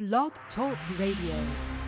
Blog Talk Radio.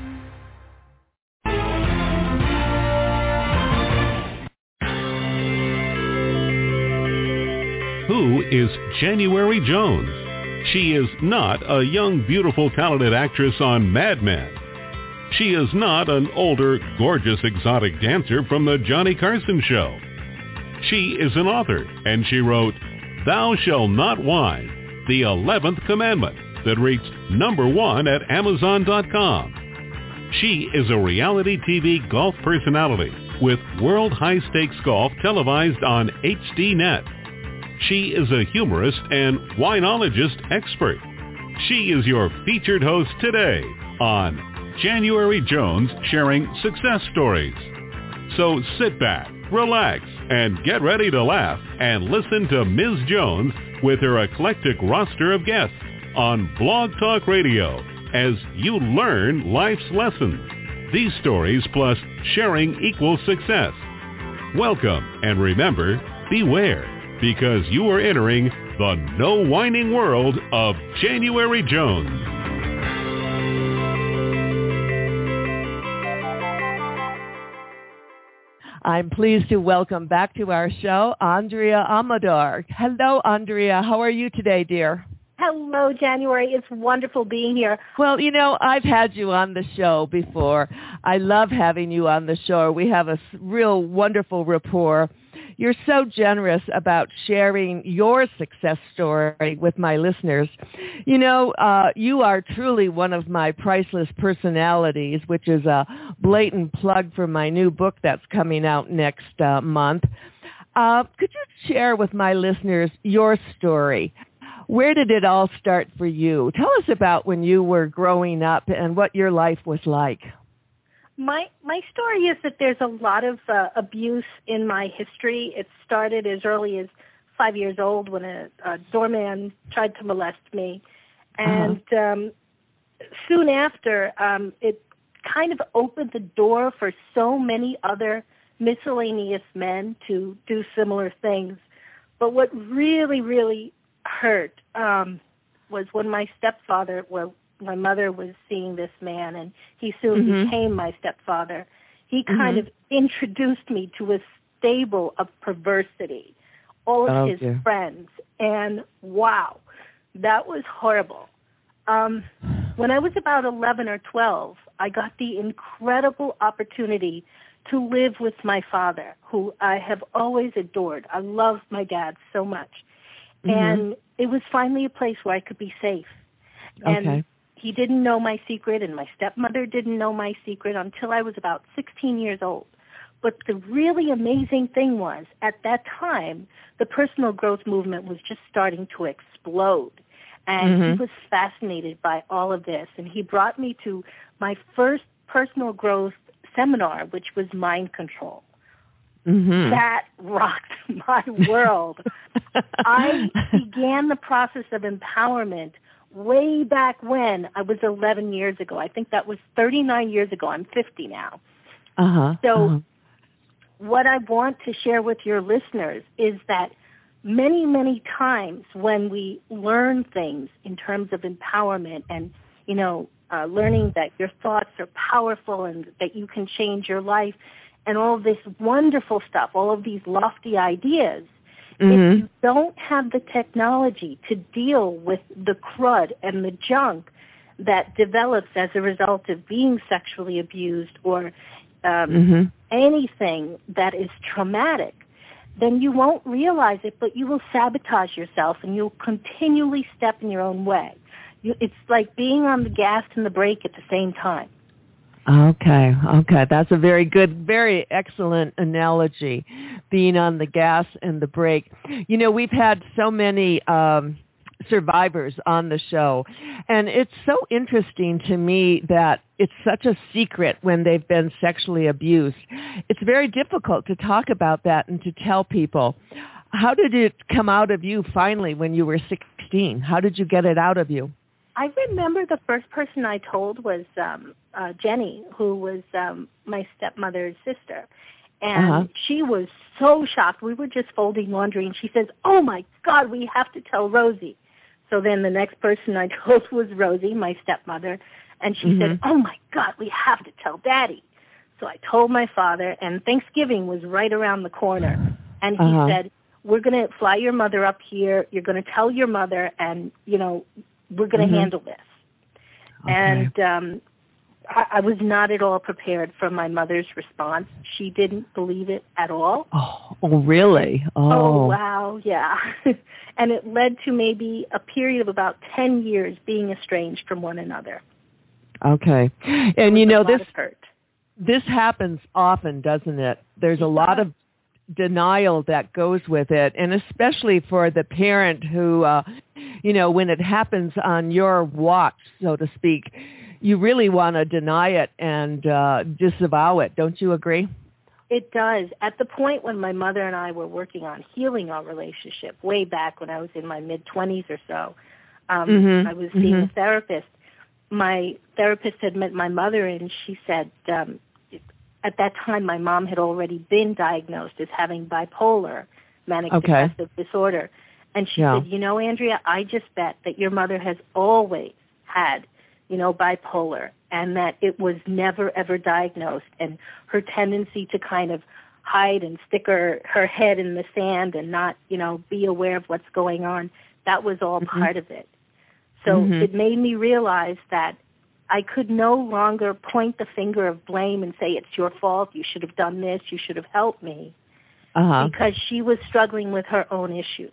Who is January Jones? She is not a young, beautiful, talented actress on Mad Men. She is not an older, gorgeous, exotic dancer from the Johnny Carson show. She is an author, and she wrote, Thou Shalt Not Whine, the 11th Commandment, that reached #1 at Amazon.com. She is a reality TV golf personality with World High Stakes Golf televised on HDNet. She is a humorist and winologist expert. She is your featured host today on January Jones Sharing Success Stories. So sit back, relax, and get ready to laugh and listen to Ms. Jones with her eclectic roster of guests on Blog Talk Radio as you learn life's lessons. These stories plus sharing equals success. Welcome, and remember, beware, because you are entering the no whining world of January Jones. I'm pleased to welcome back to our show, Andrea Amador. Hello, Andrea. How are you today, dear? Hello, January. It's wonderful being here. Well, you know, I've had you on the show before. I love having you on the show. We have a real wonderful rapport. You're so generous about sharing your success story with my listeners. You know, you are truly one of my priceless personalities, which is a blatant plug for my new book that's coming out next month. Could you share with my listeners your story? Where did it all start for you? Tell us about when you were growing up and what your life was like. My story is that there's a lot of abuse in my history. It started as early as 5 years old when a doorman tried to molest me. And soon after, it kind of opened the door for so many other miscellaneous men to do similar things. But what really, really hurt was when my stepfather, my mother was seeing this man, and he soon became my stepfather. He kind of introduced me to a stable of perversity, all of his friends, and wow, that was horrible. When I was about 11 or 12, I got the incredible opportunity to live with my father, who I have always adored. I love my dad so much. And it was finally a place where I could be safe. And he didn't know my secret, and my stepmother didn't know my secret until I was about 16 years old. But the really amazing thing was, at that time, the personal growth movement was just starting to explode. And he was fascinated by all of this. And he brought me to my first personal growth seminar, which was mind control. That rocked my world. I began the process of empowerment way back when I was 11 years ago. I think that was 39 years ago. I'm 50 now. What I want to share with your listeners is that many, many times when we learn things in terms of empowerment and, you know, learning that your thoughts are powerful and that you can change your life and all this wonderful stuff, all of these lofty ideas, if you don't have the technology to deal with the crud and the junk that develops as a result of being sexually abused or anything that is traumatic, then you won't realize it, but you will sabotage yourself and you'll continually step in your own way. It's like being on the gas and the brake at the same time. Okay. That's a very good, very excellent analogy, being on the gas and the brake. You know, we've had so many survivors on the show, and it's so interesting to me that it's such a secret when they've been sexually abused. It's very difficult to talk about that and to tell people. How did it come out of you finally when you were 16? How did you get it out of you? I remember the first person I told was Jenny, who was my stepmother's sister. And she was so shocked. We were just folding laundry, and she says, "Oh, my God, we have to tell Rosie." So then the next person I told was Rosie, my stepmother, and she said, oh, my God, we have to tell Daddy. So I told my father, and Thanksgiving was right around the corner. And he said, we're going to fly your mother up here. You're going to tell your mother, and, you know, we're going to handle this. Okay. And I was not at all prepared for my mother's response. She didn't believe it at all. Oh really? Oh, wow, yeah. And it led to maybe a period of about 10 years being estranged from one another. Okay. And, you know, this happens often, doesn't it? There's a lot of denial that goes with it, and especially for the parent who, you know, when it happens on your watch, so to speak, you really want to deny it and disavow it. Don't you agree? It does. At the point when my mother and I were working on healing our relationship, way back when I was in my mid-20s or so, I was seeing a therapist. My therapist had met my mother, and she said, at that time, my mom had already been diagnosed as having bipolar, manic depressive disorder. And she said, you know, Andrea, I just bet that your mother has always had, you know, bipolar, and that it was never, ever diagnosed. And her tendency to kind of hide and stick her head in the sand and not, you know, be aware of what's going on, that was all part of it. So it made me realize that I could no longer point the finger of blame and say, it's your fault, you should have done this, you should have helped me, because she was struggling with her own issues.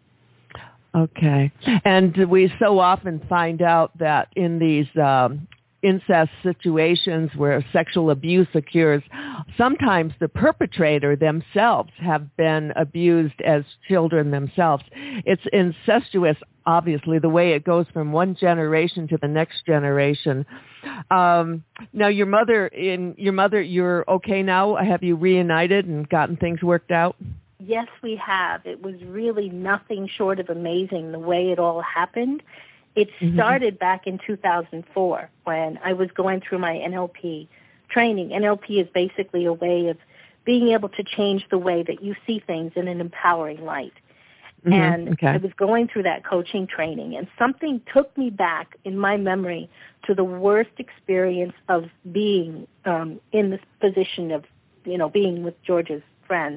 Okay. And we so often find out that in these incest situations where sexual abuse occurs, sometimes the perpetrator themselves have been abused as children themselves. It's incestuous, obviously, the way it goes from one generation to the next generation. Now, your mother, you're okay now? Have you reunited and gotten things worked out? Yes, we have. It was really nothing short of amazing the way it all happened. It started back in 2004 when I was going through my NLP training. NLP is basically a way of being able to change the way that you see things in an empowering light. And I was going through that coaching training, and something took me back in my memory to the worst experience of being in this position of, you know, being with George's friends.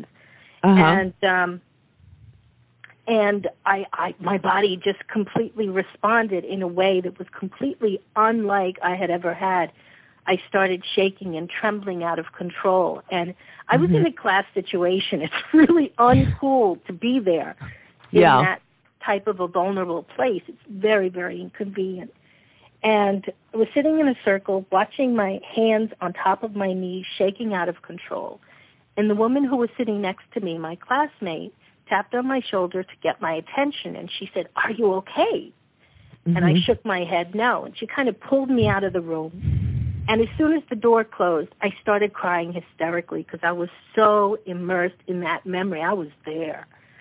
And my body just completely responded in a way that was completely unlike I had ever had. I started shaking and trembling out of control. And I was in a class situation. It's really uncool to be there in that type of a vulnerable place. It's very, very inconvenient. And I was sitting in a circle, watching my hands on top of my knees, shaking out of control. And the woman who was sitting next to me, my classmate, tapped on my shoulder to get my attention, and she said, "Are you okay?" And I shook my head no, and she kind of pulled me out of the room. And as soon as the door closed, I started crying hysterically because I was so immersed in that memory. I was there.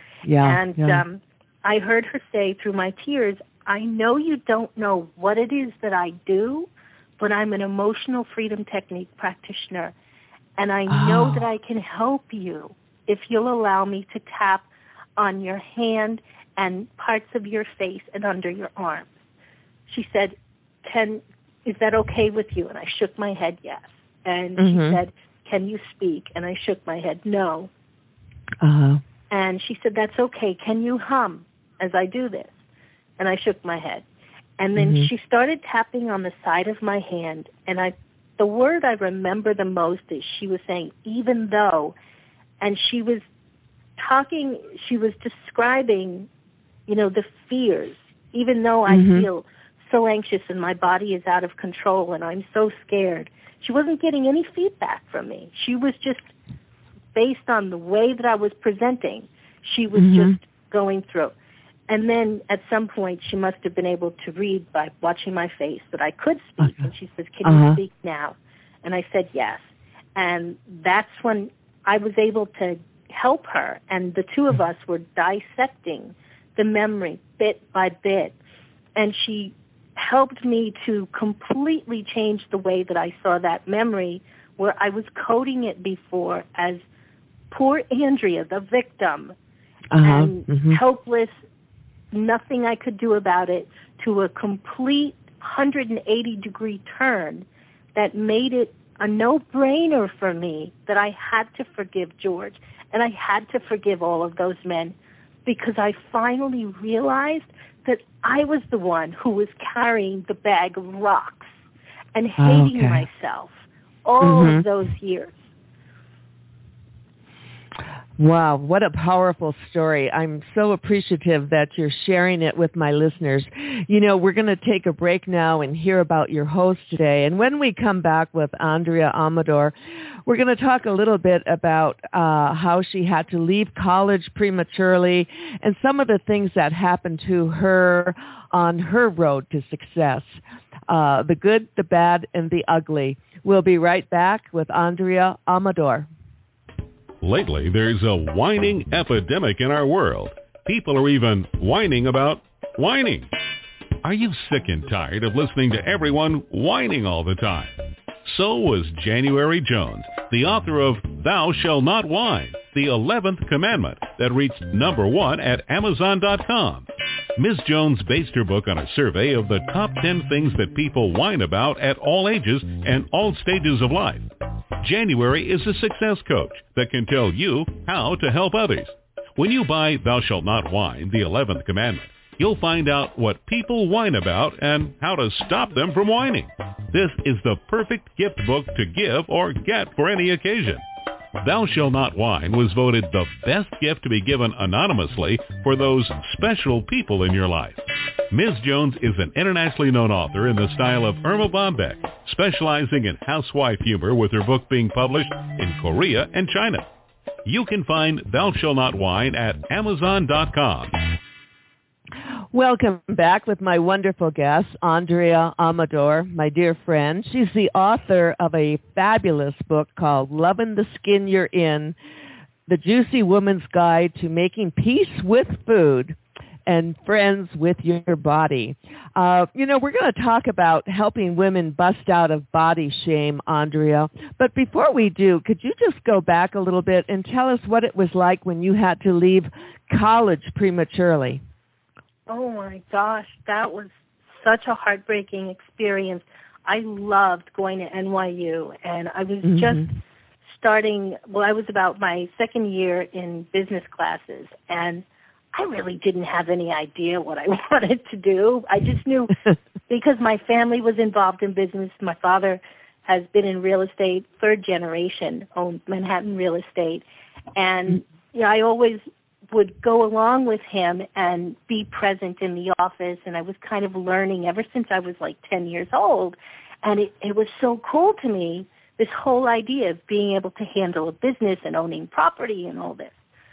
I heard her say through my tears, "I know you don't know what it is that I do, but I'm an emotional freedom technique practitioner, and I know that I can help you if you'll allow me to tap on your hand and parts of your face and under your arms." She said, "Is that okay with you?" And I shook my head yes. And she said, "Can you speak?" And I shook my head no. And she said, "That's okay. Can you hum as I do this?" And I shook my head. And then she started tapping on the side of my hand, and the word I remember the most is she was saying, "even though," and she was describing, you know, the fears, even though I feel so anxious and my body is out of control and I'm so scared. She wasn't getting any feedback from me. She was just, based on the way that I was presenting, she was just going through. And then at some point she must have been able to read by watching my face that I could speak. And she says, "Can you speak now?" And I said yes. And that's when I was able to help her, and the two of us were dissecting the memory bit by bit, and she helped me to completely change the way that I saw that memory, where I was coding it before as poor Andrea, the victim, and helpless, nothing I could do about it, to a complete 180-degree turn that made it a no-brainer for me that I had to forgive George, and I had to forgive all of those men, because I finally realized that I was the one who was carrying the bag of rocks and hating myself all of those years. Wow, what a powerful story. I'm so appreciative that you're sharing it with my listeners. You know, we're going to take a break now and hear about your host today. And when we come back with Andrea Amador, we're going to talk a little bit about how she had to leave college prematurely and some of the things that happened to her on her road to success. The good, the bad, and the ugly. We'll be right back with Andrea Amador. Lately, there's a whining epidemic in our world. People are even whining about whining. Are you sick and tired of listening to everyone whining all the time? So was January Jones, the author of Thou Shalt Not Whine, the 11th commandment that reached #1 at Amazon.com. Ms. Jones based her book on a survey of the top 10 things that people whine about at all ages and all stages of life. January is a success coach that can tell you how to help others. When you buy Thou Shalt Not Whine, the 11th commandment, you'll find out what people whine about and how to stop them from whining. This is the perfect gift book to give or get for any occasion. Thou Shalt Not Whine was voted the best gift to be given anonymously for those special people in your life. Ms. Jones is an internationally known author in the style of Irma Bombeck, specializing in housewife humor, with her book being published in Korea and China. You can find Thou Shalt Not Whine at Amazon.com. Welcome back with my wonderful guest, Andrea Amador, my dear friend. She's the author of a fabulous book called Lovin' the Skin You're In, The Juicy Woman's Guide to Making Peace with Food and Friends with Your Body. We're going to talk about helping women bust out of body shame, Andrea. But before we do, could you just go back a little bit and tell us what it was like when you had to leave college prematurely? Oh, my gosh, that was such a heartbreaking experience. I loved going to NYU, and I was just starting, I was about my second year in business classes, and I really didn't have any idea what I wanted to do. I just knew because my family was involved in business. My father has been in real estate, third generation, owned Manhattan real estate, and I always would go along with him and be present in the office, and I was kind of learning ever since I was like 10 years old, and it was so cool to me, this whole idea of being able to handle a business and owning property and all this.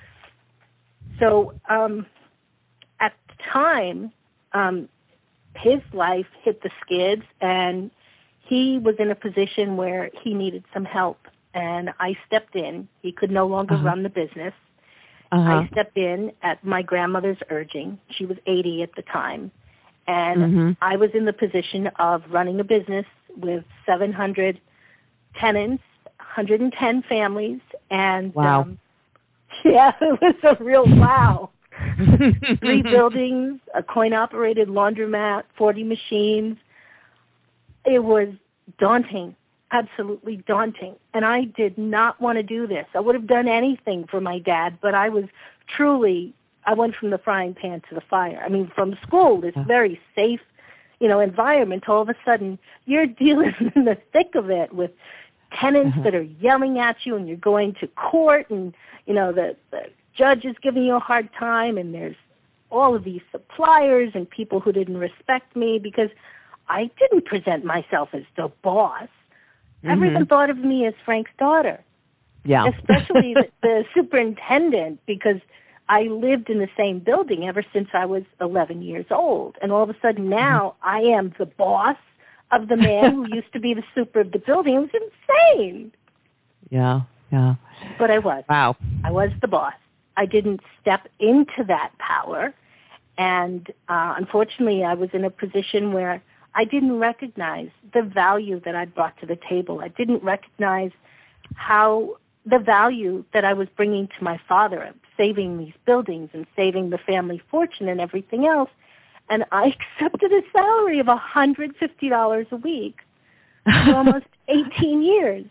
So at the time, his life hit the skids, and he was in a position where he needed some help, and I stepped in. He could no longer run the business. I stepped in at my grandmother's urging. She was 80 at the time. And I was in the position of running a business with 700 tenants, 110 families. And, wow. It was a real wow. 3 buildings, a coin-operated laundromat, 40 machines. It was daunting. Absolutely daunting. And I did not want to do this. I would have done anything for my dad, but I went from the frying pan to the fire. I mean, from school, this very safe, environment, all of a sudden you're dealing in the thick of it with tenants that are yelling at you, and you're going to court, and, the judge is giving you a hard time, and there's all of these suppliers and people who didn't respect me because I didn't present myself as the boss. Everyone thought of me as Frank's daughter, especially the superintendent, because I lived in the same building ever since I was 11 years old. And all of a sudden now I am the boss of the man who used to be the super of the building. It was insane. Yeah. But I was. Wow. I was the boss. I didn't step into that power. And unfortunately, I was in a position where I didn't recognize the value that I brought to the table. I didn't recognize how the value that I was bringing to my father of saving these buildings and saving the family fortune and everything else. And I accepted a salary of $150 a week for almost 18 years.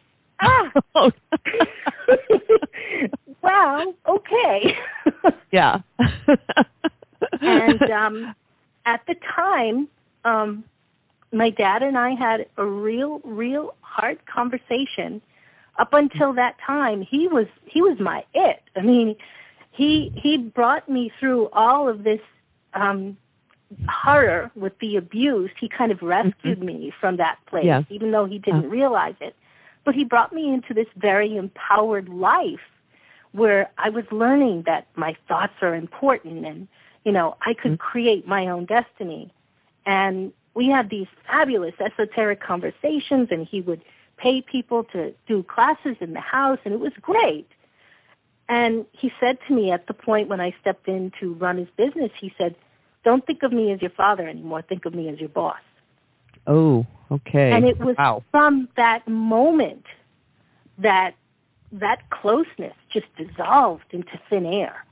Wow, okay. Yeah. And at the time, my dad and I had a real hard conversation. Up until that time, he was my it. I mean, he brought me through all of this horror with the abuse. He kind of rescued me from that place, even though he didn't realize it. But he brought me into this very empowered life where I was learning that my thoughts are important and, I could create my own destiny. And we had these fabulous esoteric conversations, and he would pay people to do classes in the house, and it was great. And he said to me at the point when I stepped in to run his business, he said, "Don't think of me as your father anymore. Think of me as your boss." Oh, okay. And it was from that moment that closeness just dissolved into thin air.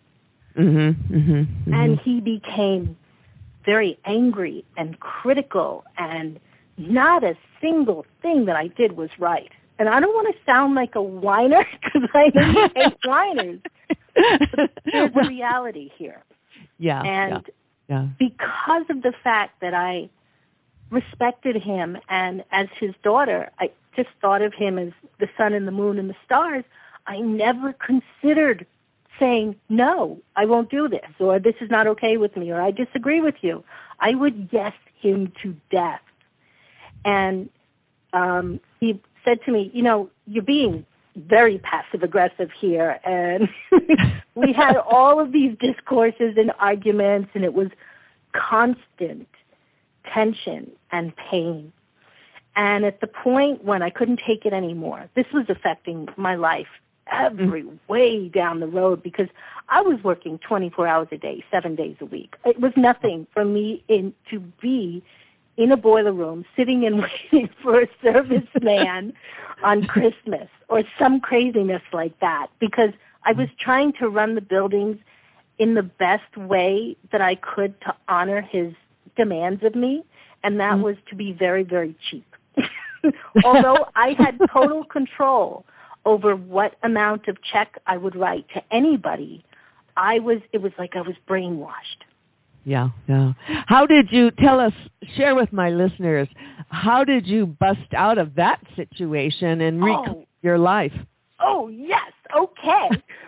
And he became very angry and critical, and not a single thing that I did was right. And I don't want to sound like a whiner, because I know you hate whiners. But there's a reality here. Yeah. And because of the fact that I respected him, and as his daughter, I just thought of him as the sun and the moon and the stars, I never considered saying, no, I won't do this, or this is not okay with me, or I disagree with you. I would yes him to death. And he said to me, you're being very passive-aggressive here. And we had all of these discourses and arguments, and it was constant tension and pain. And at the point when I couldn't take it anymore, this was affecting my life every way down the road, because I was working 24 hours a day, 7 days a week. It was nothing for me to be in a boiler room sitting and waiting for a serviceman on Christmas or some craziness like that, because I was trying to run the buildings in the best way that I could to honor his demands of me, and that was to be very, very cheap. Although I had total control over what amount of check I would write to anybody, it was like I was brainwashed. Yeah. How did you share with my listeners, how did you bust out of that situation and reclaim your life? Oh, yes. Okay.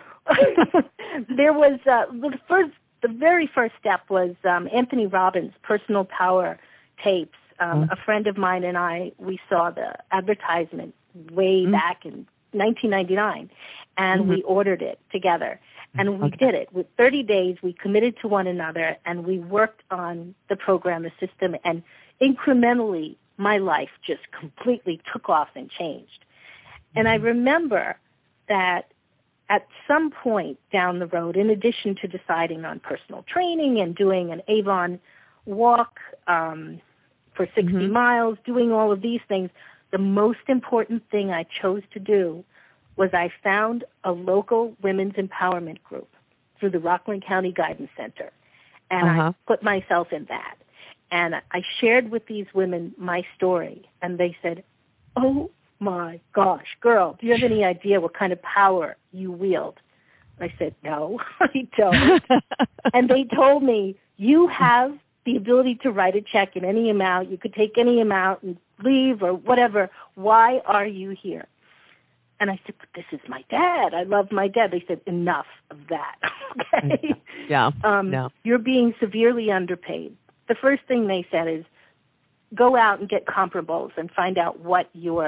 There was, the very first step was Anthony Robbins' Personal Power tapes. A friend of mine and we saw the advertisement way back in 1999, and we ordered it together. And we did it. With 30 days, we committed to one another, and we worked on the program, the system, and incrementally, my life just completely took off and changed. And I remember that at some point down the road, in addition to deciding on personal training and doing an Avon walk for 60 miles, doing all of these things, the most important thing I chose to do was I found a local women's empowerment group through the Rockland County Guidance Center, and I put myself in that. And I shared with these women my story, and they said, "Oh, my gosh, girl, do you have any idea what kind of power you wield?" I said, "No, I don't." And they told me, "You have the ability to write a check in any amount. You could take any amount and leave or whatever. Why are you here?" And I said, "But this is my dad. I love my dad." They said, "Enough of that." Okay? Yeah. You're being severely underpaid. The first thing they said is, go out and get comparables and find out what you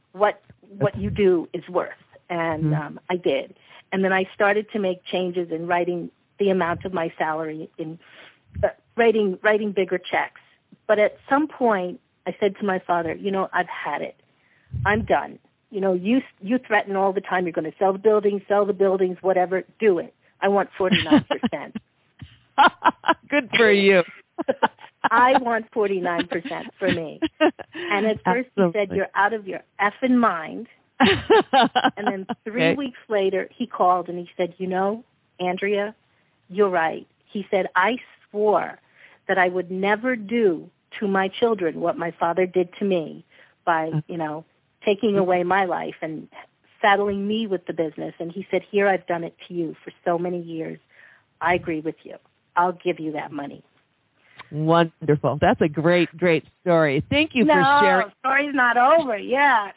do is worth. And I did. And then I started to make changes in writing the amount of my salary, in writing bigger checks. But at some point, I said to my father, I've had it. I'm done. You threaten all the time you're going to sell the buildings, whatever. Do it. I want 49%. Good for you. I want 49% for me. And at first he said, "You're out of your effing mind. And then 3 weeks later, he called and he said, Andrea, you're right. He said, I swore that I would never do to my children what my father did to me by, taking away my life and saddling me with the business. And he said, here, I've done it to you for so many years. I agree with you. I'll give you that money. Wonderful. That's a great, great story. Thank you for sharing. No, story's not over yet.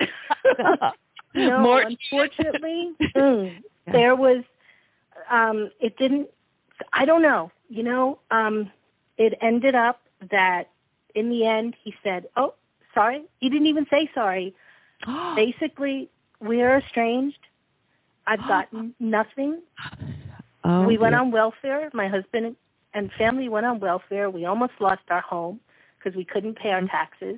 Unfortunately, there was, it didn't, I don't know, it ended up that in the end he said, oh, sorry. He didn't even say sorry. Basically, we're estranged. I've gotten nothing. We went on welfare. My husband and family went on welfare. We almost lost our home because we couldn't pay our taxes.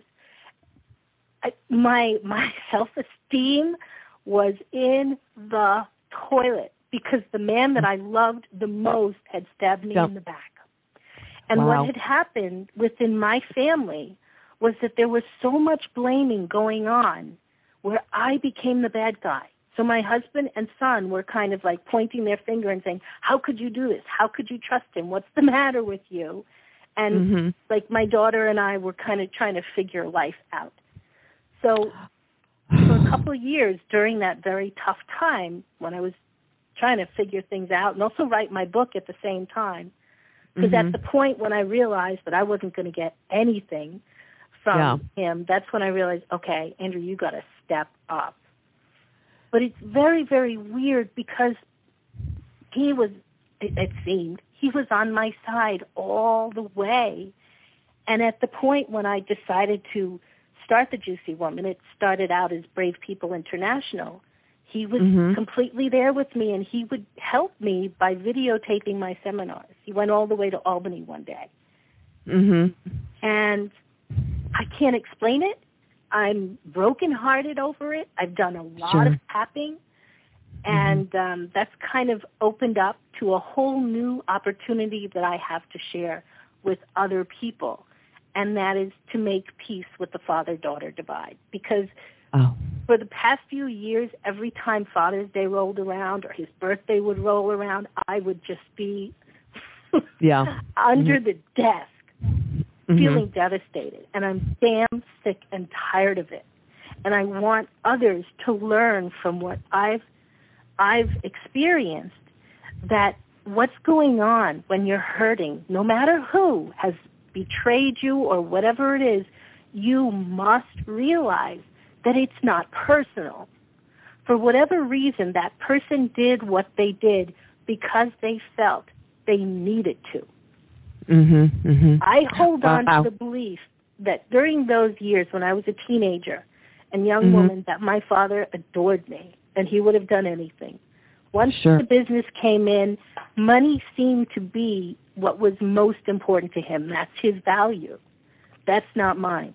My self-esteem was in the toilet because the man that I loved the most had stabbed me in the back. And what had happened within my family was that there was so much blaming going on where I became the bad guy. So my husband and son were kind of like pointing their finger and saying, how could you do this? How could you trust him? What's the matter with you? And like my daughter and I were kind of trying to figure life out. So for a couple of years during that very tough time when I was trying to figure things out and also write my book at the same time, because at the point when I realized that I wasn't going to get anything from him, that's when I realized, okay, Andrew, you got to step up. But it's very, very weird because he was, it seemed, he was on my side all the way. And at the point when I decided to start the Juicy Woman, it started out as Brave People International. He was completely there with me, and he would help me by videotaping my seminars. He went all the way to Albany one day. And I can't explain it. I'm brokenhearted over it. I've done a lot of tapping, and that's kind of opened up to a whole new opportunity that I have to share with other people, and that is to make peace with the father-daughter divide. Because for the past few years, every time Father's Day rolled around or his birthday would roll around, I would just be under the desk. Feeling devastated, and I'm damn sick and tired of it. And I want others to learn from what I've experienced, that what's going on when you're hurting, no matter who has betrayed you or whatever it is, you must realize that it's not personal. For whatever reason, that person did what they did because they felt they needed to. I hold on to the belief that during those years when I was a teenager and young woman, that my father adored me and he would have done anything. Once the business came in, money seemed to be what was most important to him. That's his value. That's not mine.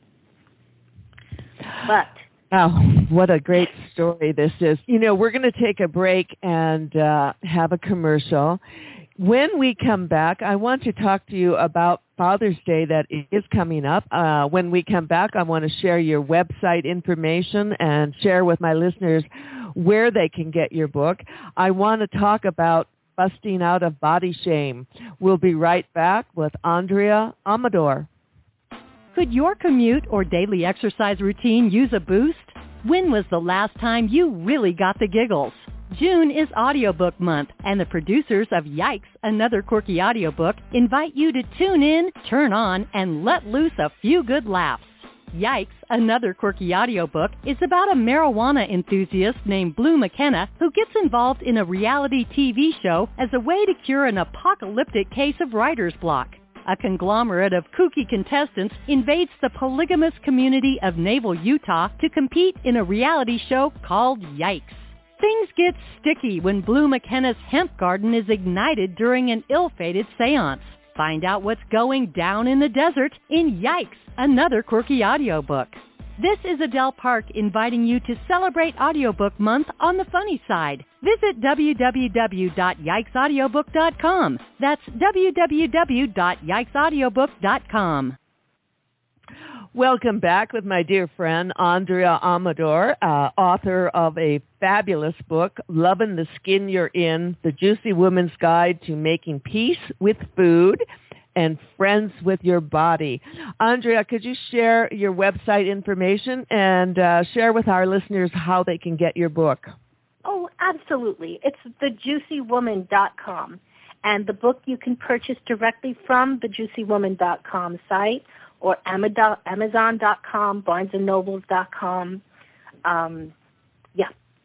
But what a great story this is. We're going to take a break and have a commercial. When we come back, I want to talk to you about Father's Day that is coming up. When we come back, I want to share your website information and share with my listeners where they can get your book. I want to talk about busting out of body shame. We'll be right back with Andrea Amador. Could your commute or daily exercise routine use a boost? When was the last time you really got the giggles? June is Audiobook Month, and the producers of Yikes, Another Quirky Audiobook, invite you to tune in, turn on, and let loose a few good laughs. Yikes, Another Quirky Audiobook is about a marijuana enthusiast named Blue McKenna who gets involved in a reality TV show as a way to cure an apocalyptic case of writer's block. A conglomerate of kooky contestants invades the polygamous community of Naval, Utah to compete in a reality show called Yikes. Things get sticky when Blue McKenna's hemp garden is ignited during an ill-fated seance. Find out what's going down in the desert in Yikes, Another Quirky Audiobook. This is Adele Park inviting you to celebrate Audiobook Month on the funny side. Visit www.yikesaudiobook.com. That's www.yikesaudiobook.com. Welcome back with my dear friend, Andrea Amador, author of a fabulous book, Loving the Skin You're In, The Juicy Woman's Guide to Making Peace with Food and Friends with Your Body. Andrea, could you share your website information and share with our listeners how they can get your book? Oh, absolutely. It's thejuicywoman.com. And the book you can purchase directly from thejuicywoman.com site or Amazon.com, BarnesandNobles.com. Yeah.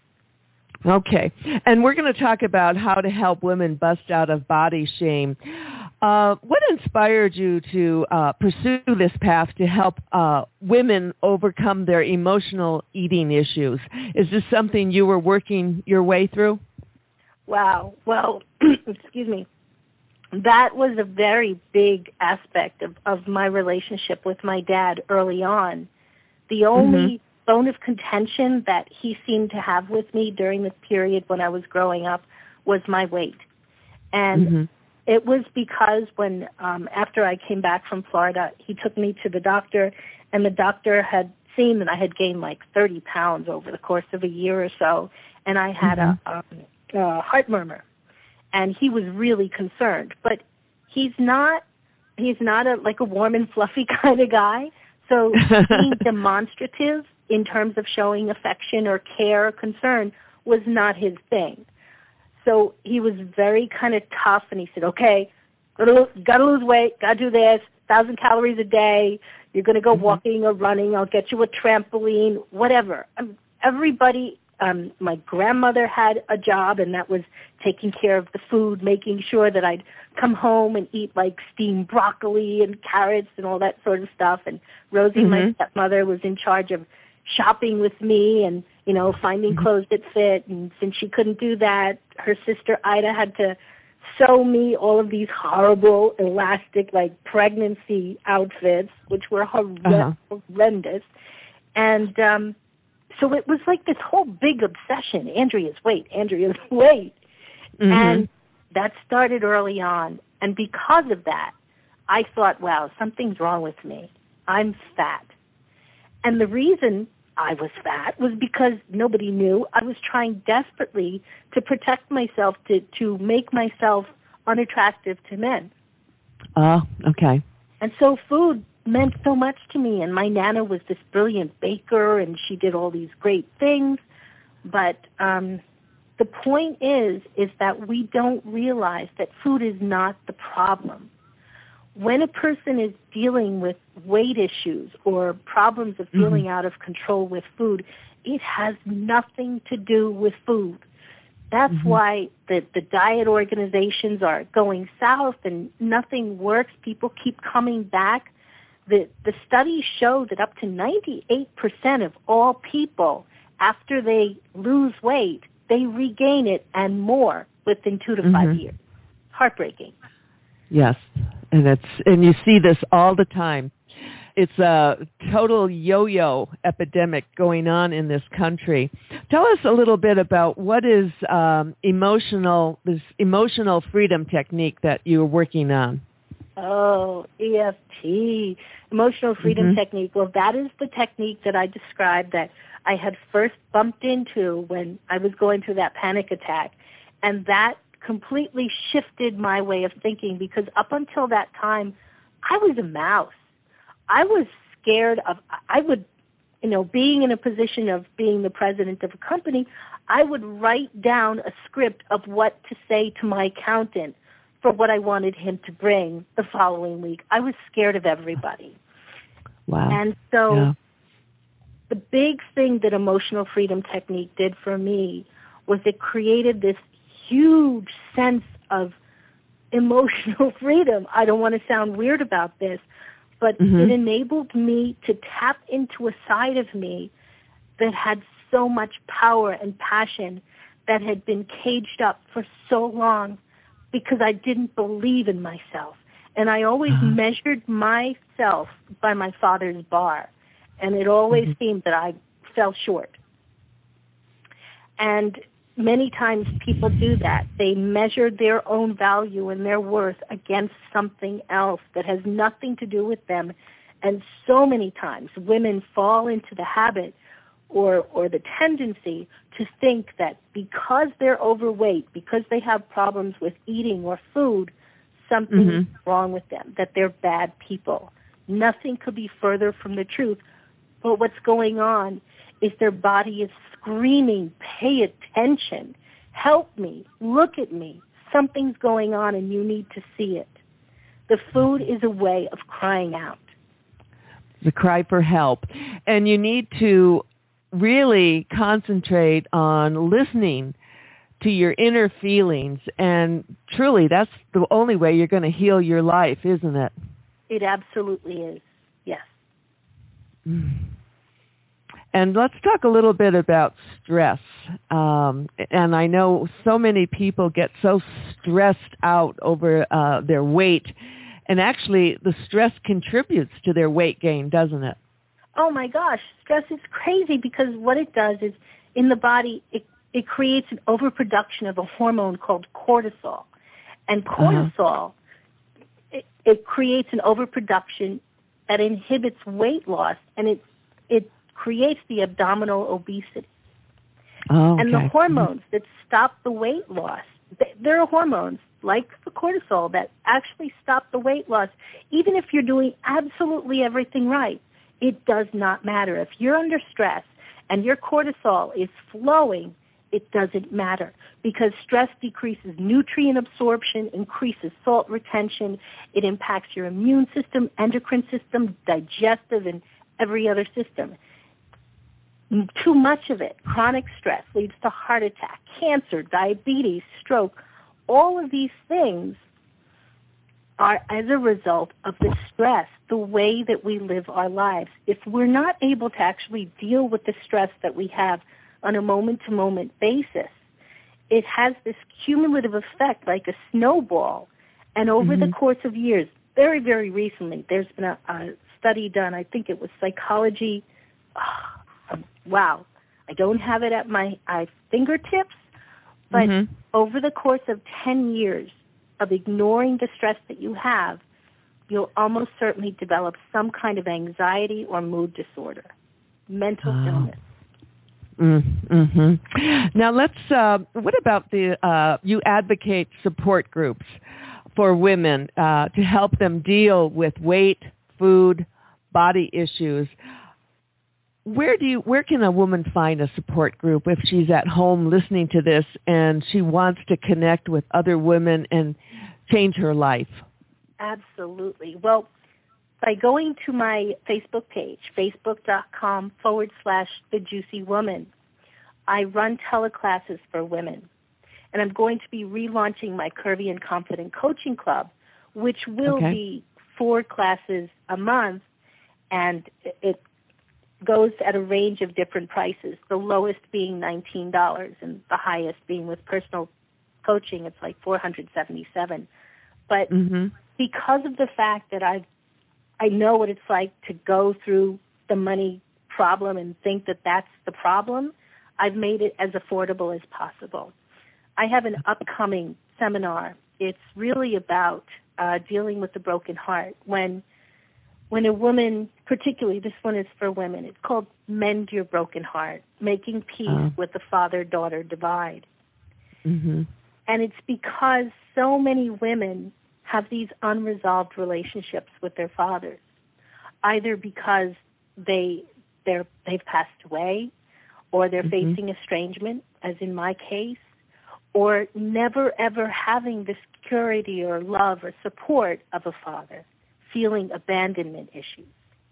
Okay. And we're going to talk about how to help women bust out of body shame. What inspired you to pursue this path to help women overcome their emotional eating issues? Is this something you were working your way through? Wow. Well, excuse me. That was a very big aspect of my relationship with my dad early on. The only bone of contention that he seemed to have with me during the period when I was growing up was my weight. And it was because when, after I came back from Florida, he took me to the doctor, and the doctor had seen that I had gained like 30 pounds over the course of a year or so, and I had a heart murmur. And he was really concerned, but he's not like a warm and fluffy kind of guy. So being demonstrative in terms of showing affection or care or concern was not his thing. So he was very kind of tough, and he said, okay, you got to lose weight, got to do this, 1,000 calories a day, you're going to go walking or running, I'll get you a trampoline, whatever. Everybody, my grandmother had a job, and that was taking care of the food, making sure that I'd come home and eat like steamed broccoli and carrots and all that sort of stuff. And Rosie, my stepmother, was in charge of shopping with me and, you know, finding clothes that fit. And since she couldn't do that, her sister Ida had to sew me all of these horrible, elastic, like pregnancy outfits, which were horrendous. And so it was like this whole big obsession, Andrea's weight. And that started early on. And because of that, I thought, wow, something's wrong with me. I'm fat. And the reason I was fat was because nobody knew. I was trying desperately to protect myself, to make myself unattractive to men. Oh, okay. And so food meant so much to me. And my Nana was this brilliant baker, and she did all these great things. But the point is that we don't realize that food is not the problem. When a person is dealing with weight issues or problems of feeling out of control with food, it has nothing to do with food. That's why the diet organizations are going south and nothing works. People keep coming back. The studies show that up to 98% of all people, after they lose weight, they regain it and more within 2 to 5 years. Heartbreaking. Yes, and you see this all the time. It's a total yo-yo epidemic going on in this country. Tell us a little bit about what is this emotional freedom technique that you're working on. Oh, EFT, emotional freedom technique. Well, that is the technique that I described that I had first bumped into when I was going through that panic attack. And that completely shifted my way of thinking, because up until that time, I was a mouse. I was scared of, being in a position of being the president of a company, I would write down a script of what to say to my accountant for what I wanted him to bring the following week. I was scared of everybody. Wow. And so the big thing that emotional freedom technique did for me was it created this huge sense of emotional freedom. I don't want to sound weird about this, but it enabled me to tap into a side of me that had so much power and passion that had been caged up for so long because I didn't believe in myself. And I always measured myself by my father's bar, and it always seemed that I fell short. And many times people do that. They measure their own value and their worth against something else that has nothing to do with them, And so many times women fall into the habit or the tendency to think that because they're overweight, because they have problems with eating or food, something is wrong with them, that they're bad people. Nothing could be further from the truth. But what's going on is their body is screaming, pay attention, help me, look at me. Something's going on and you need to see it. The food is a way of crying out. The cry for help. And you need to really concentrate on listening to your inner feelings. And truly, that's the only way you're going to heal your life, isn't it? It absolutely is, yes. And let's talk a little bit about stress. And I know so many people get so stressed out over their weight. And actually, the stress contributes to their weight gain, doesn't it? Oh, my gosh. Stress is crazy because what it does is in the body, it creates an overproduction of a hormone called cortisol. And cortisol, it creates an overproduction that inhibits weight loss, and it creates the abdominal obesity. Oh, okay. And the hormones that stop the weight loss, there are hormones like the cortisol that actually stop the weight loss. Even if you're doing absolutely everything right, it does not matter. If you're under stress and your cortisol is flowing, it doesn't matter because stress decreases nutrient absorption, increases salt retention. It impacts your immune system, endocrine system, digestive, and every other system. Too much of it, chronic stress, leads to heart attack, cancer, diabetes, stroke. All of these things are as a result of the stress, the way that we live our lives. If we're not able to actually deal with the stress that we have on a moment-to-moment basis, it has this cumulative effect like a snowball. And over the course of years, very, very recently, there's been a study done, I think it was psychology. Wow, I don't have it at my fingertips, but over the course of 10 years of ignoring the stress that you have, you'll almost certainly develop some kind of anxiety or mood disorder, mental illness. Now what about you advocate support groups for women to help them deal with weight, food, body issues. Where can a woman find a support group if she's at home listening to this and she wants to connect with other women and change her life? Absolutely. Well, by going to my Facebook page, facebook.com/The Juicy Woman, I run teleclasses for women. And I'm going to be relaunching my Curvy and Confident Coaching Club, which will be 4 classes a month, and it goes at a range of different prices, the lowest being $19 and the highest being with personal coaching, it's like $477. But because of the fact that I know what it's like to go through the money problem and think that that's the problem, I've made it as affordable as possible. I have an upcoming seminar. It's really about dealing with the broken heart. When a woman, particularly this one is for women, it's called Mend Your Broken Heart, Making Peace with the Father-Daughter Divide. And it's because so many women have these unresolved relationships with their fathers, either because they've passed away or they're facing estrangement, as in my case, or never ever having the security or love or support of a father, feeling abandonment issues.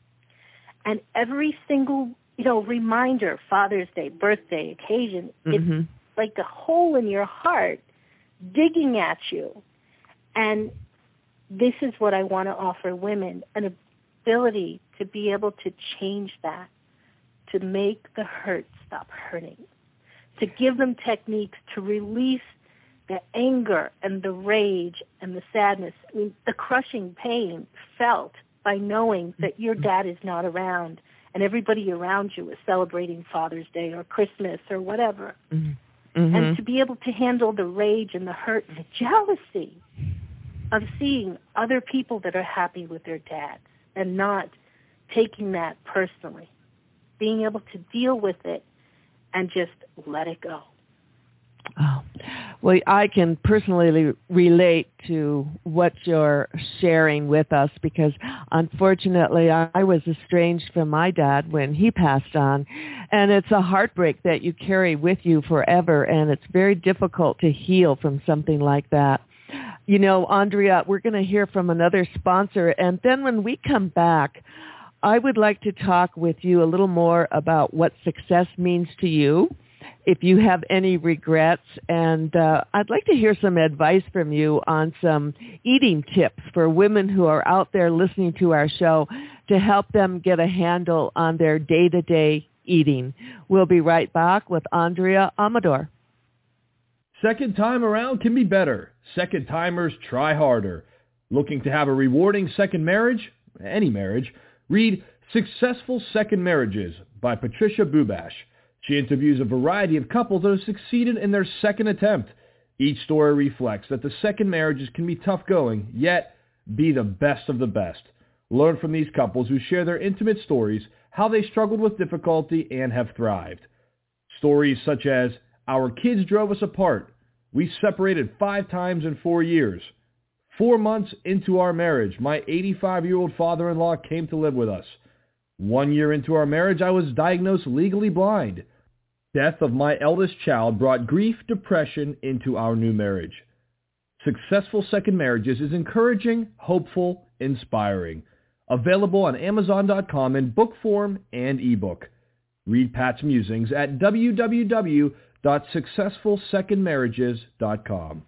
And every single, reminder, Father's Day, birthday, occasion, it's like a hole in your heart digging at you. And this is what I want to offer women, an ability to be able to change that, to make the hurt stop hurting, to give them techniques to release the anger and the rage and the sadness, the crushing pain felt by knowing that your dad is not around and everybody around you is celebrating Father's Day or Christmas or whatever. And to be able to handle the rage and the hurt and the jealousy of seeing other people that are happy with their dads and not taking that personally, being able to deal with it and just let it go. Oh, well, I can personally relate to what you're sharing with us because, unfortunately, I was estranged from my dad when he passed on, and it's a heartbreak that you carry with you forever, and it's very difficult to heal from something like that. You know, Andrea, we're going to hear from another sponsor, and then when we come back, I would like to talk with you a little more about what success means to you, if you have any regrets, and I'd like to hear some advice from you on some eating tips for women who are out there listening to our show to help them get a handle on their day-to-day eating. We'll be right back with Andrea Amador. Second time around can be better. Second timers try harder. Looking to have a rewarding second marriage? Any marriage? Read Successful Second Marriages by Patricia Bubash. She interviews a variety of couples that have succeeded in their second attempt. Each story reflects that the second marriages can be tough going, yet be the best of the best. Learn from these couples who share their intimate stories, how they struggled with difficulty and have thrived. Stories such as, our kids drove us apart. We separated 5 times in 4 years. 4 months into our marriage, my 85-year-old father-in-law came to live with us. 1 year into our marriage, I was diagnosed legally blind. Death of my eldest child brought grief, depression into our new marriage. Successful Second Marriages is encouraging, hopeful, inspiring. Available on Amazon.com in book form and ebook. Read Pat's musings at www.successfulsecondmarriages.com.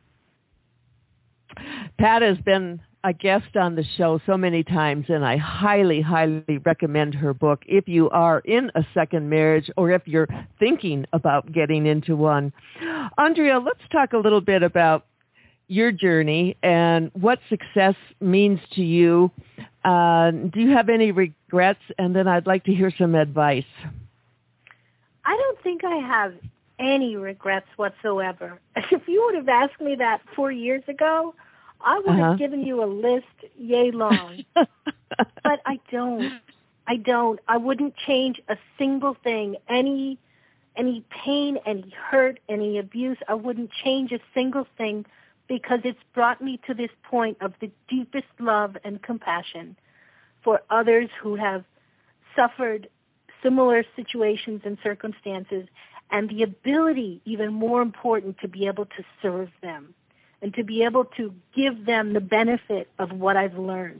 Pat has been a guest on the show so many times, and I highly, highly recommend her book if you are in a second marriage or if you're thinking about getting into one. Andrea, let's talk a little bit about your journey and what success means to you. Do you have any regrets? And then I'd like to hear some advice. I don't think I have any regrets whatsoever. If you would have asked me that 4 years ago, I would have given you a list yay long. But I don't. I wouldn't change a single thing. Any pain, any hurt, any abuse, I wouldn't change a single thing because it's brought me to this point of the deepest love and compassion for others who have suffered similar situations and circumstances, and the ability, even more important, to be able to serve them and to be able to give them the benefit of what I've learned.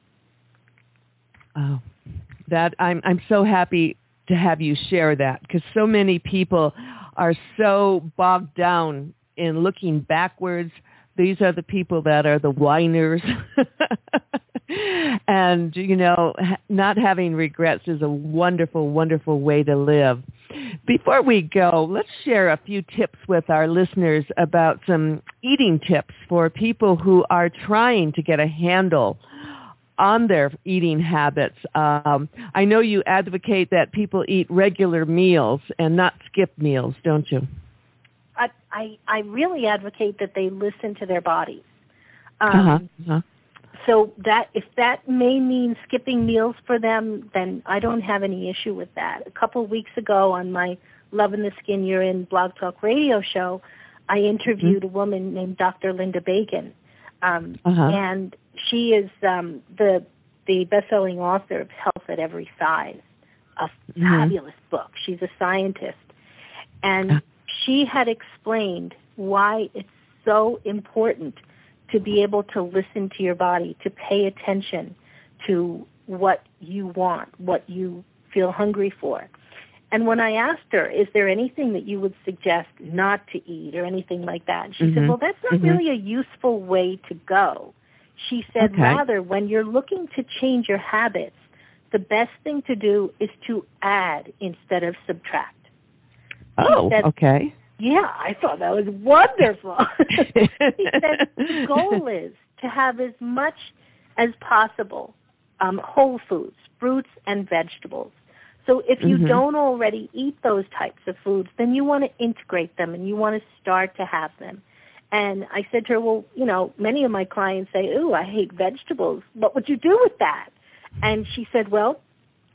Oh, that I'm so happy to have you share that, because so many people are so bogged down in looking backwards. These are the people that are the whiners. And, you know, not having regrets is a wonderful, wonderful way to live. Before we go, let's share a few tips with our listeners about some eating tips for people who are trying to get a handle on their eating habits. I know you advocate that people eat regular meals and not skip meals, don't you? I really advocate that they listen to their bodies. So that if that may mean skipping meals for them, then I don't have any issue with that. A couple of weeks ago on my Love in the Skin You're In Blog Talk radio show, I interviewed a woman named Dr. Linda Bacon. And she is the best-selling author of Health at Every Size, a fabulous book. She's a scientist. And she had explained why it's so important to be able to listen to your body, to pay attention to what you want, what you feel hungry for. And when I asked her, is there anything that you would suggest not to eat or anything like that? And she said, well, that's not really a useful way to go. She said, rather, when you're looking to change your habits, the best thing to do is to add instead of subtract. Oh, said, okay. Yeah, I thought that was wonderful. He said the goal is to have as much as possible whole foods, fruits and vegetables. So if you don't already eat those types of foods, then you want to integrate them and you want to start to have them. And I said to her, well, you know, many of my clients say, ooh, I hate vegetables. What would you do with that? And she said, well,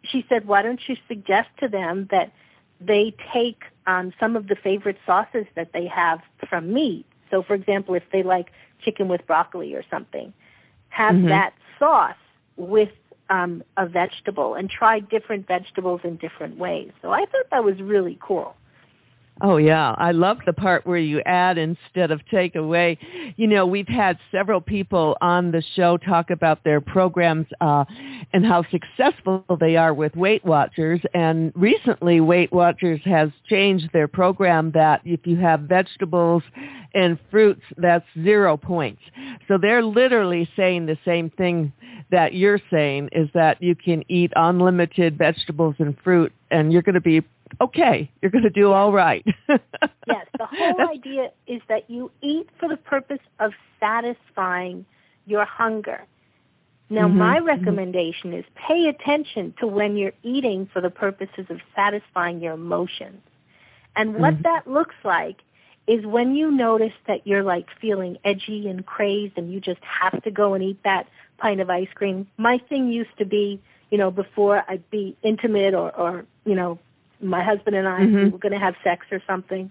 she said, why don't you suggest to them that they take some of the favorite sauces that they have from meat. So, for example, if they like chicken with broccoli or something, have that sauce with a vegetable and try different vegetables in different ways. So I thought that was really cool. Oh, yeah. I love the part where you add instead of take away. You know, we've had several people on the show talk about their programs and how successful they are with Weight Watchers. And recently, Weight Watchers has changed their program that if you have vegetables and fruits, that's 0 points. So they're literally saying the same thing that you're saying, is that you can eat unlimited vegetables and fruit, and you're going to be okay, you're going to do all right. Yes, the whole idea is that you eat for the purpose of satisfying your hunger. Now, my recommendation is pay attention to when you're eating for the purposes of satisfying your emotions. And what that looks like is when you notice that you're like feeling edgy and crazed and you just have to go and eat that pint of ice cream. My thing used to be, you know, before I'd be intimate or you know, my husband and I, we were going to have sex or something,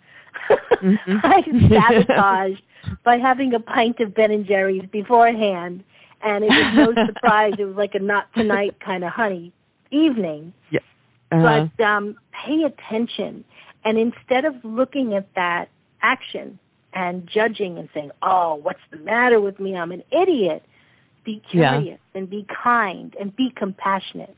I sabotaged by having a pint of Ben & Jerry's beforehand, and it was no surprise. It was like a not tonight kind of evening. Yeah. But pay attention, and instead of looking at that action and judging and saying, oh, what's the matter with me? I'm an idiot. Be curious and be kind and be compassionate.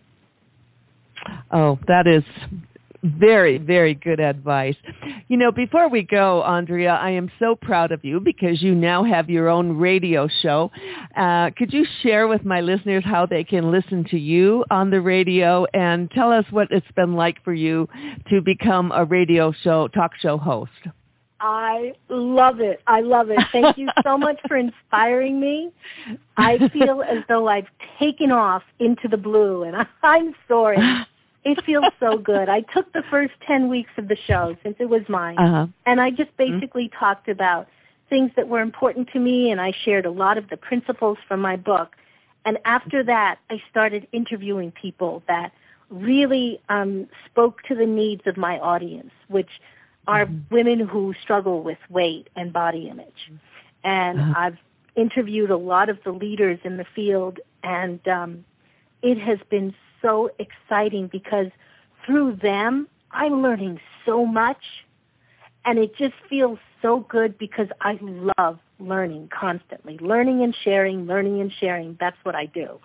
Oh, that is very, very good advice. You know, before we go, Andrea, I am so proud of you because you now have your own radio show. Could you share with my listeners how they can listen to you on the radio, and tell us what it's been like for you to become a talk show host? I love it. I love it. Thank you so much for inspiring me. I feel as though I've taken off into the blue, and I'm soaring. It feels so good. I took the first 10 weeks of the show since it was mine, and I just basically talked about things that were important to me, and I shared a lot of the principles from my book. And after that, I started interviewing people that really spoke to the needs of my audience, which are women who struggle with weight and body image. And I've interviewed a lot of the leaders in the field, and it has been so exciting because through them, I'm learning so much, and it just feels so good because I love learning constantly. Learning and sharing, that's what I do.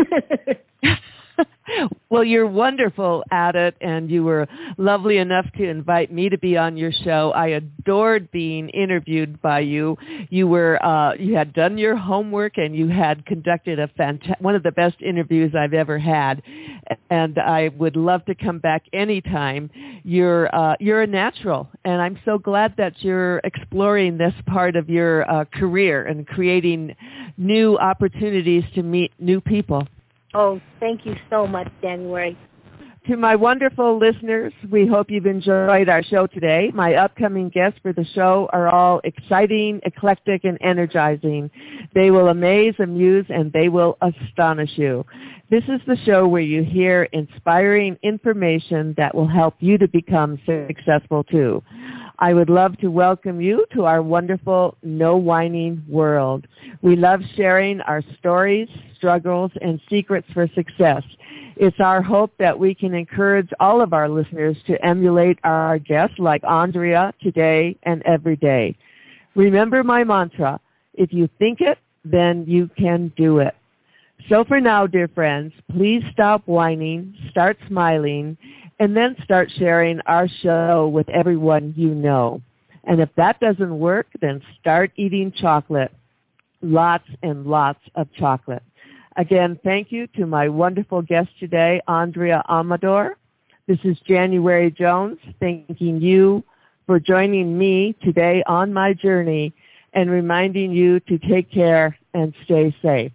Well, you're wonderful at it, and you were lovely enough to invite me to be on your show. I adored being interviewed by you. You had done your homework, and you had conducted one of the best interviews I've ever had, and I would love to come back anytime. You're a natural, and I'm so glad that you're exploring this part of your career and creating new opportunities to meet new people. Oh, thank you so much, January. To my wonderful listeners, we hope you've enjoyed our show today. My upcoming guests for the show are all exciting, eclectic, and energizing. They will amaze, amuse, and they will astonish you. This is the show where you hear inspiring information that will help you to become successful too. I would love to welcome you to our wonderful No Whining world. We love sharing our stories, struggles, and secrets for success. It's our hope that we can encourage all of our listeners to emulate our guests like Andrea today and every day. Remember my mantra, if you think it, then you can do it. So for now, dear friends, please stop whining, start smiling, and then start sharing our show with everyone you know. And if that doesn't work, then start eating chocolate. Lots and lots of chocolate. Again, thank you to my wonderful guest today, Andrea Amador. This is January Jones, thanking you for joining me today on my journey and reminding you to take care and stay safe.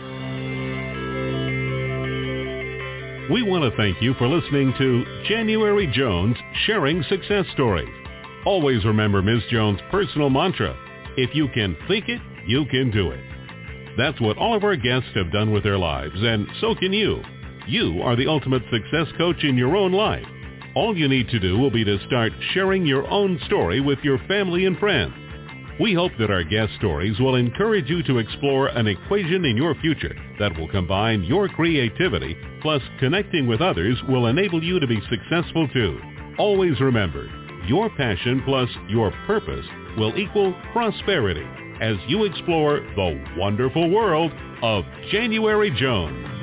We want to thank you for listening to January Jones Sharing Success Stories. Always remember Ms. Jones' personal mantra, if you can think it, you can do it. That's what all of our guests have done with their lives, and so can you. You are the ultimate success coach in your own life. All you need to do will be to start sharing your own story with your family and friends. We hope that our guest stories will encourage you to explore an equation in your future that will combine your creativity plus connecting with others will enable you to be successful too. Always remember, your passion plus your purpose will equal prosperity as you explore the wonderful world of January Jones.